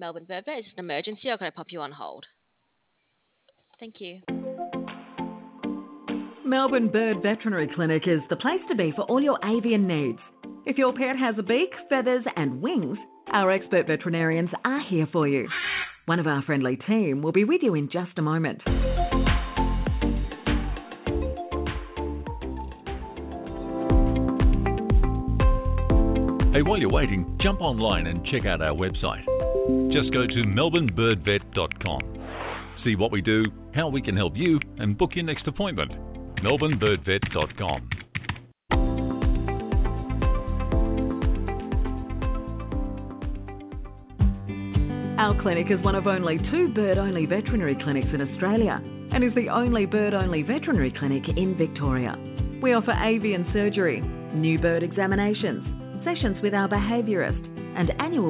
Melbourne Bird Vet. Is this an emergency or can I pop you on hold? Thank you. Melbourne Bird Veterinary Clinic is the place to be for all your avian needs. If your pet has a beak, feathers and wings, our expert veterinarians are here for you. One of our friendly team will be with you in just a moment. Hey, while you're waiting, jump online and check out our website. Just go to melbournebirdvet.com. See what we do, how we can help you, and book your next appointment. melbournebirdvet.com. Our clinic is one of only 2 bird-only veterinary clinics in Australia and is the only bird-only veterinary clinic in Victoria. We offer avian surgery, new bird examinations, sessions with our behaviourist, and annual